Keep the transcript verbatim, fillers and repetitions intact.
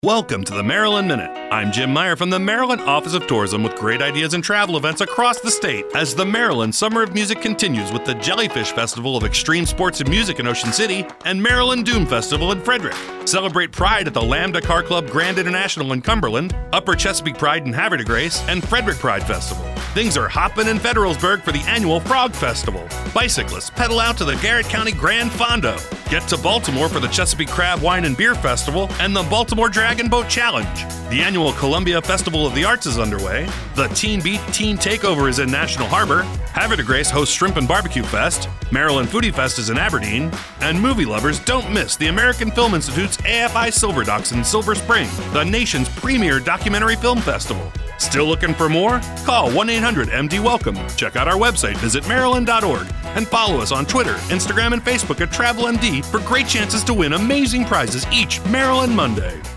Welcome to the Maryland Minute. I'm Jim Meyer from the Maryland Office of Tourism with great ideas and travel events across the state as the Maryland Summer of Music continues with the Jellyfish Festival of Extreme Sports and Music in Ocean City and Maryland Doom Festival in Frederick. Celebrate Pride at the Lambda Car Club Grand International in Cumberland, Upper Chesapeake Pride in Havre de Grace, and Frederick Pride Festival. Things are hopping in Federalsburg for the annual Frog Festival. Bicyclists pedal out to the Garrett County Grand Fondo. Get to Baltimore for the Chesapeake Crab Wine and Beer Festival and the Baltimore Dragon Boat Challenge. The annual Columbia Festival of the Arts is underway. The Teen Beat Teen Takeover is in National Harbor. Havre de Grace hosts Shrimp and Barbecue Fest. Maryland Foodie Fest is in Aberdeen. And movie lovers, don't miss the American Film Institute's A F I Silver Docs in Silver Spring, the nation's premier documentary film festival. Still looking for more? Call one eight hundred M D welcome. Check out our website, visit maryland dot org, and follow us on Twitter, Instagram, and Facebook at Travel M D for great chances to win amazing prizes each Maryland Monday.